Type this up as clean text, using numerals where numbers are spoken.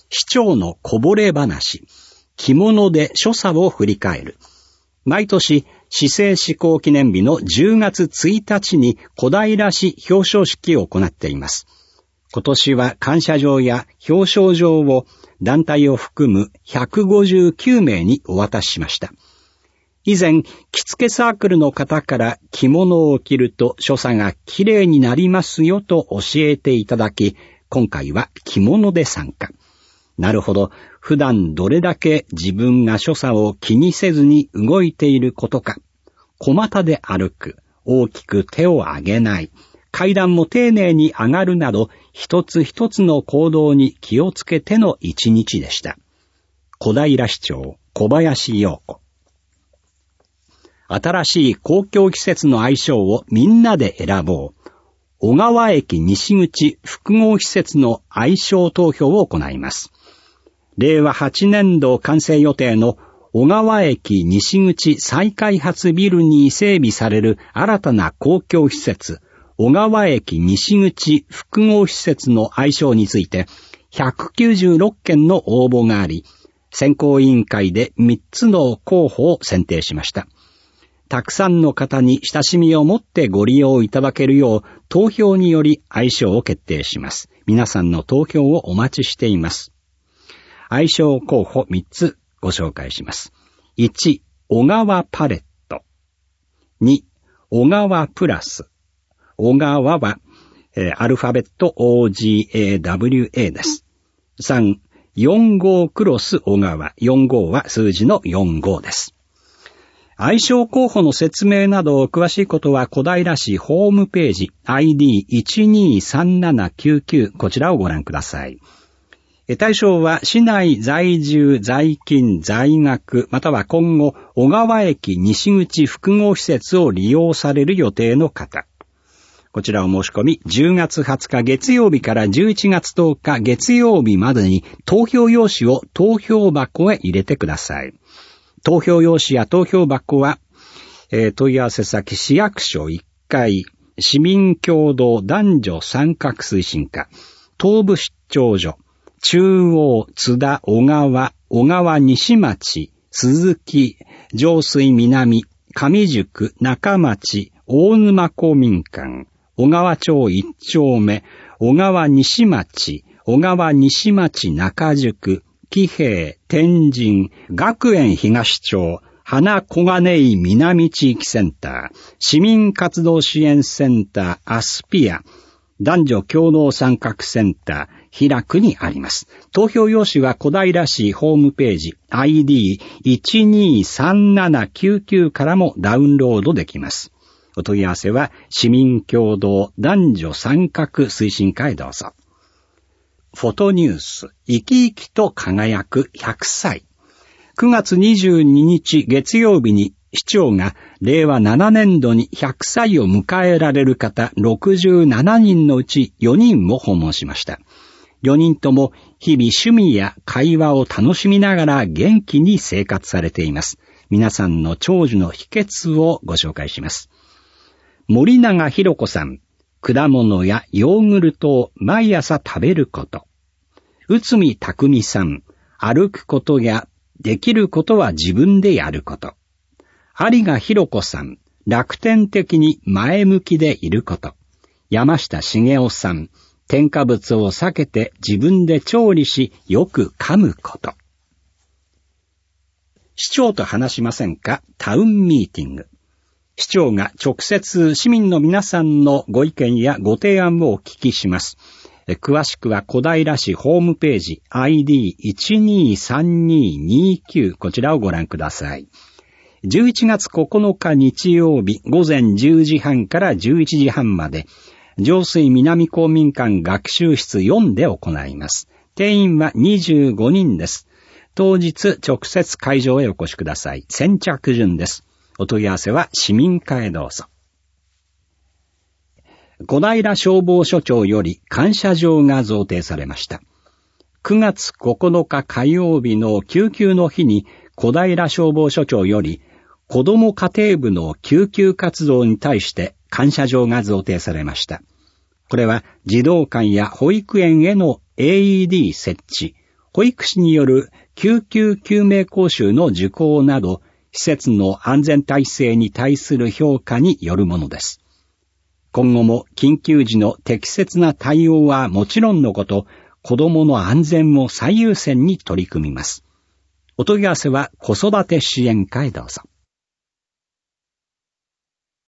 市長のこぼれ話、着物で所作を振り返る。毎年、市政施行記念日の10月1日に小平市表彰式を行っています。今年は感謝状や表彰状を団体を含む159名にお渡ししました。以前、着付けサークルの方から着物を着ると所作がきれいになりますよと教えていただき、今回は着物で参加。なるほど、普段どれだけ自分が所作を気にせずに動いていることか。小股で歩く、大きく手を上げない、階段も丁寧に上がるなど、一つ一つの行動に気をつけての一日でした。小平市長、小林陽子。新しい公共施設の愛称をみんなで選ぼう。小川駅西口複合施設の愛称投票を行います。令和8年度完成予定の小川駅西口再開発ビルに整備される新たな公共施設、小川駅西口複合施設の愛称について196件の応募があり、選考委員会で3つの候補を選定しました。たくさんの方に親しみを持ってご利用いただけるよう投票により愛称を決定します。皆さんの投票をお待ちしています。愛称候補3つご紹介します。1、小川パレット。2、小川プラス。小川は、アルファベット OGAWA です。3、45クロス小川。45は数字の45です。愛称候補の説明など詳しいことは小平市ホームページ ID123799 こちらをご覧ください。対象は市内在住、在勤、在学、または今後小川駅西口複合施設を利用される予定の方。こちらを申し込み10月20日月曜日から11月10日月曜日までに投票用紙を投票箱へ入れてください。投票用紙や投票箱は、問い合わせ先市役所1階、市民共同男女参画推進課、東部出張所、中央、津田、小川西町、鈴木、上水南、上宿、中町、大沼公民館、小川町1丁目、小川西町中宿、喜平、天神、学園東町、花小金井南地域センター、市民活動支援センター、アスピア、男女共同参画センター、平区にあります。投票用紙は小平市ホームページ ID123799 からもダウンロードできます。お問い合わせは市民共同男女参画推進課へどうぞ。フォトニュース、生き生きと輝く100歳。9月22日月曜日に市長が令和7年度に100歳を迎えられる方67人のうち4人を訪問しました。4人とも日々趣味や会話を楽しみながら元気に生活されています。皆さんの長寿の秘訣をご紹介します。森永博子さん、果物やヨーグルトを毎朝食べること。内海匠さん、歩くことやできることは自分でやること。有賀博子さん、楽天的に前向きでいること。山下茂雄さん、添加物を避けて自分で調理しよく噛むこと。市長と話しませんか？タウンミーティング。市長が直接市民の皆さんのご意見やご提案をお聞きします。詳しくは小平市ホームページ ID123229 こちらをご覧ください。11月9日日曜日午前10時半から11時半まで上水南公民館学習室4で行います。定員は25人です。当日直接会場へお越しください。先着順です。お問い合わせは市民課へどうぞ。小平消防署長より感謝状が贈呈されました。9月9日火曜日の救急の日に小平消防署長より子ども家庭部の救急活動に対して感謝状が贈呈されました。これは児童館や保育園への AED 設置、 保育士による救急救命講習の受講など、施設の安全体制に対する評価によるものです。今後も緊急時の適切な対応はもちろんのこと、子どもの安全を最優先に取り組みます。お問い合わせは子育て支援課へどうぞ。